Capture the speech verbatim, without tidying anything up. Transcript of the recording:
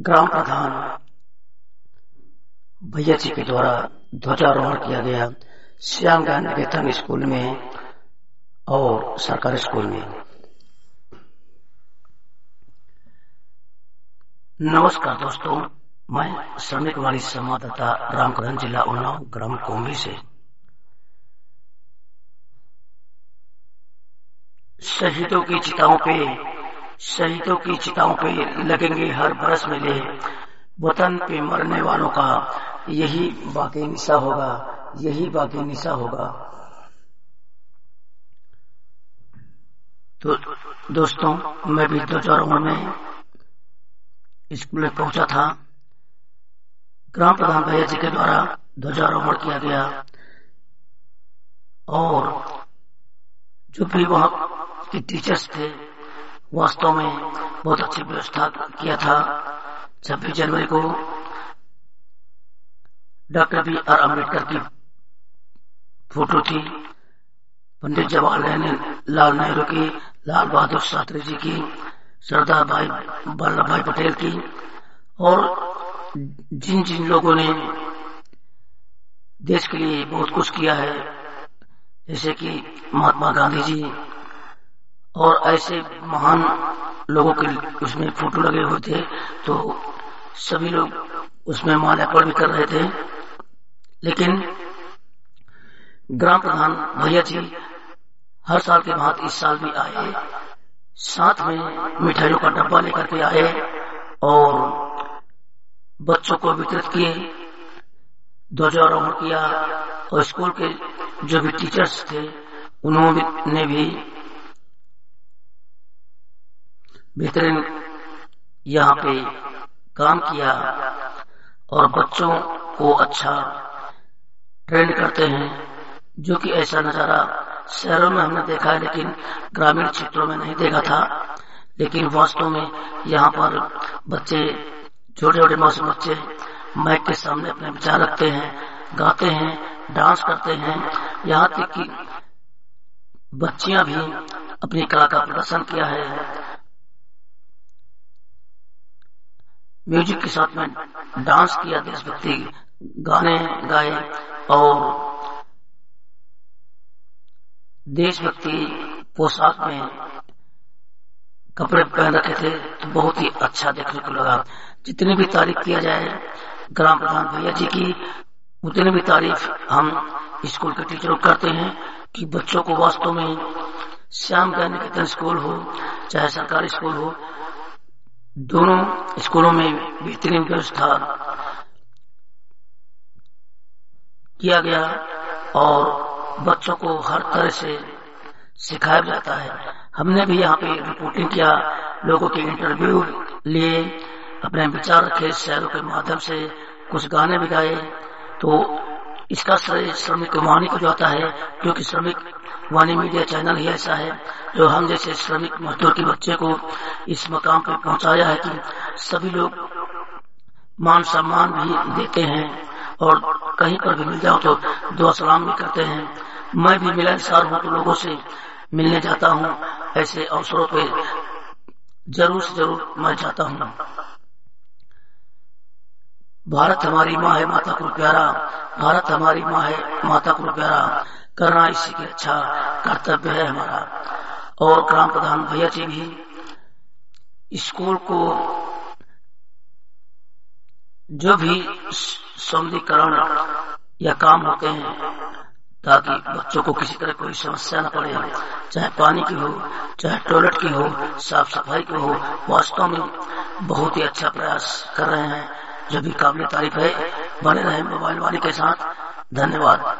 ग्राम प्रधान भैया जी के द्वारा ध्वजारोहण किया गया श्याम ज्ञान निकेतन स्कूल में और सरकारी स्कूल में। नमस्कार दोस्तों, मैं श्रमिक वाणी संवाददाता रामकरण, जिला उन्नाव, ग्राम कोंभी से। शहीदों की चिताओं पे शहीदों की चिताओं पे लगेंगे हर बरस मेले, वतन पे मरने वालों का यही बाकी निशा होगा, यही बाकी निशा होगा। तो दोस्तों, मैं भी ध्वजारोहण में स्कूल में पहुंचा था। ग्राम प्रधान भैया जी के द्वारा ध्वजारोहण किया गया और जो भी वहां के टीचर्स थे, वास्तव में बहुत अच्छी व्यवस्था किया था। छब्बीस जनवरी को डॉक्टर बी आर अम्बेडकर की फोटो थी, पंडित जवाहरलाल नेहरू की, लाल बहादुर शास्त्री जी की, सरदार भाई वल्लभ भाई पटेल की, और जिन जिन लोगों ने देश के लिए बहुत कुछ किया है, जैसे कि महात्मा गांधी जी और ऐसे महान लोगों के उसमें फोटो लगे हुए थे। तो सभी लोग उसमें माल्यार्पण भी कर रहे थे। लेकिन ग्राम प्रधान भैया जी हर साल के बाद इस साल भी आए, साथ में मिठाइयों का डब्बा लेकर के आए और बच्चों को वितरित किए, ध्वजारोहण किया। और स्कूल के जो भी टीचर्स थे उन्होंने भी बेहतरीन यहाँ पे काम किया और बच्चों को अच्छा ट्रेन करते हैं, जो कि ऐसा नजारा शहरों में हमने देखा है लेकिन ग्रामीण क्षेत्रों में नहीं देखा था। लेकिन वास्तव में यहाँ पर बच्चे, छोटे छोटे मासूम बच्चे माइक के सामने अपने विचार रखते हैं, गाते हैं, डांस करते हैं। यहाँ तक कि बच्चियां भी अपनी कला का प्रदर्शन किया है, म्यूजिक के साथ में डांस किया, देशभक्ति गाने गाए और देशभक्ति पोशाक में कपड़े पहन रखे थे। तो बहुत ही अच्छा देखने को लगा। जितनी भी तारीफ किया जाए ग्राम प्रधान भैया जी की, उतनी भी तारीफ हम स्कूल के टीचरों करते हैं कि बच्चों को वास्तव में श्याम ज्ञान निकेतन स्कूल हो चाहे सरकारी स्कूल हो, दोनों स्कूलों में बेहतरीन व्यवस्था किया गया और बच्चों को हर तरह से सिखाया जाता है। हमने भी यहाँ पे रिपोर्टिंग किया, लोगों के इंटरव्यू लिए, अपने विचार रखे, शहरों के माध्यम से कुछ गाने भी गाए। तो इसका श्रेय श्रमिक वाणी को जाता है, क्योंकि श्रमिक वाणी मीडिया चैनल ही ऐसा है जो हम जैसे श्रमिक मजदूर के बच्चे को इस मकाम पर पहुंचाया है कि सभी लोग मान सम्मान भी देते हैं और कहीं पर भी मिल जाओ तो दुआ सलाम भी करते हैं। मैं भी मिलनसार हूं तो लोगों से मिलने जाता हूं, ऐसे अवसरों पे जरूर से जरूर मैं जाता हूं। भारत हमारी माँ है, माता को प्यारा, भारत हमारी माँ है, माता को प्यारा, करना इसी की अच्छा कर्तव्य है हमारा। और ग्राम प्रधान भैया जी भी स्कूल को जो भी सौंदर्यीकरण या काम होते हैं ताकि बच्चों को किसी तरह कोई समस्या न पड़े, चाहे पानी की हो, चाहे टॉयलेट की हो, साफ सफाई की हो, वास्तव में बहुत ही अच्छा प्रयास कर रहे हैं, जो भी काबिल तारीफ है। बने रहे मोबाइल वाणी के साथ। धन्यवाद।